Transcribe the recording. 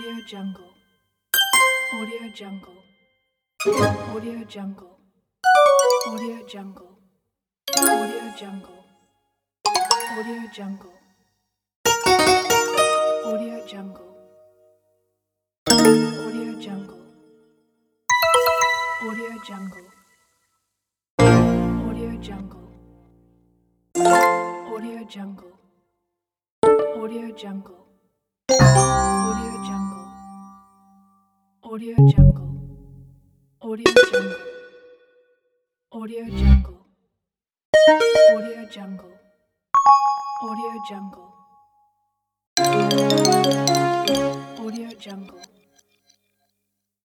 Audio Jungle. Audio Jungle. Audio Jungle. Audio Jungle. Audio Jungle. Audio Jungle. Audio Jungle. Audio Jungle. Audio Jungle. Audio Jungle. Audio Jungle. Audio Jungle. Audio Jungle. Audio Jungle. Audio Jungle. Audio Jungle. Audio Jungle. Audio Jungle. Audio Jungle.